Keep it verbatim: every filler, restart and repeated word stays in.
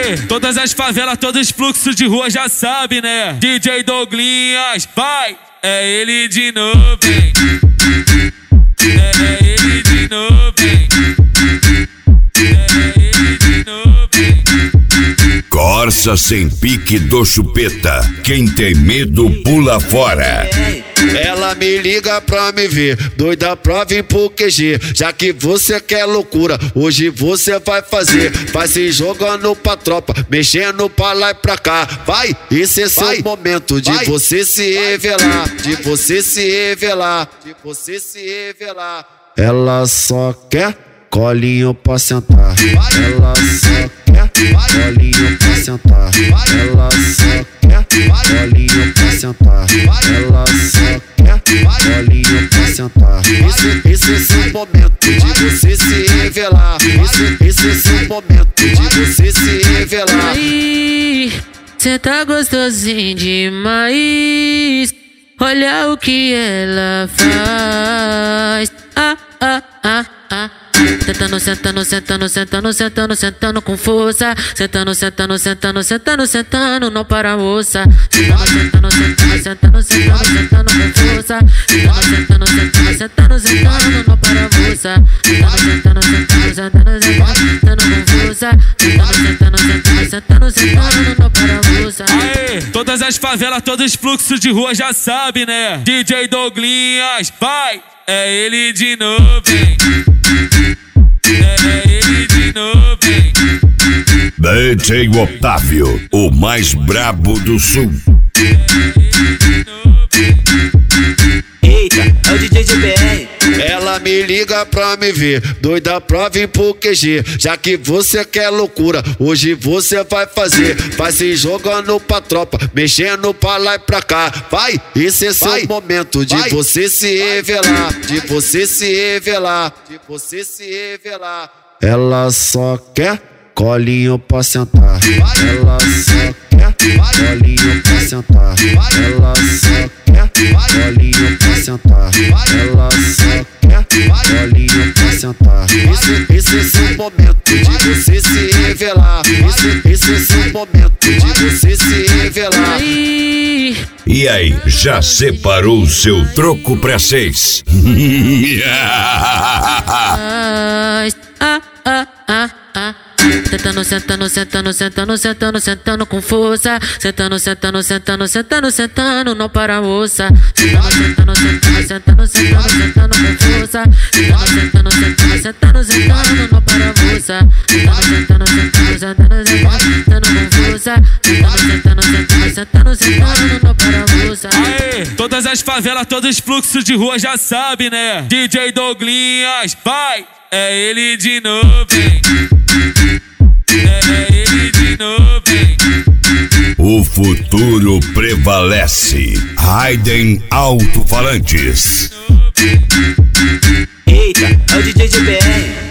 Aê, todas as favelas, todos os fluxos de rua já sabe, né? D J Douglinhas, vai! É ele de novo, hein? É, é ele de novo, hein? É ele de novo, hein? Corsa sem pique do chupeta. Quem tem medo pula fora. Ela me liga pra me ver, doida pra vir pro Q G. Já que você quer loucura, hoje você vai fazer. Vai se jogando pra tropa, mexendo pra lá e pra cá. Vai, esse é seu momento de vai. Você se revelar, de você se revelar, de você se revelar. Ela só quer colinho pra sentar. Ela só quer colinho pra sentar. Ela só quer colinho pra sentar. Ela só quer colinho pra sentar. Esse, esse é seu momento de você se revelar. Esse, esse é seu momento de você se revelar. Aí, cê tá gostosinho demais. Olha o que ela faz. Ah, ah, ah, ah. Sentando, sentando, sentando, sentando, sentando, sentando com força. Sentando, sentando, sentando, sentando, sentando, não para a moça. Sentando, sentando, sentando, sentando, sentando, sentando com força. Sentando, sentando, sentando, sentando, sentando, não para a moça. Sentando, sentando, sentando, sentando, sentando com força. Sentando, sentando, sentando, sentando, sentando, não para a moça. Aê, todas as favelas, todos os fluxos de rua já sabe, né? D J Douglinhas, vai! É ele de novo, hein? É ele de novo, hein? D J Otávio, o mais brabo do sul. É ele de novo, hein? Eita, é o D J G B R. Ela me liga pra me ver, doida pra vir pro Q G. Já que você quer loucura, hoje você vai fazer. Vai se jogando pra tropa, mexendo pra lá e pra cá. Vai, esse é seu vai. momento de vai. você se revelar. De você se revelar, de você se revelar. Ela só quer colinho pra sentar. Ela só quer colinho pra sentar. Ela só quer colinho pra sentar. Ela só quer colinho pra sentar. Esse, esse é seu momento de você se revelar. Esse, esse é seu momento de você se revelar. Aí, E aí, já separou o seu troco pra seis? ah, ah, ah, ah, ah. Sentando, sentando, sentando, sentando, sentando, sentando com força. Sentando, sentando, sentando, sentando, sentando, não para a moça. Sentando, sentando, sentando, sentando, sentando, sentando com força. Sentando, sentando, sentando, sentando, sentando, não para a moça. Sentando, sentando, sentando, sentando, sentando com força. Sentando, sentando, sentando, sentando, sentando, não para a moça. Aê, todas as favelas, todos os fluxos de rua já sabe, né? D J Douglinhas, vai! É ele de novo, hein? É ele de novo, hein? O futuro prevalece. Raiden Alto-Falantes. Eita, é o D J G B R.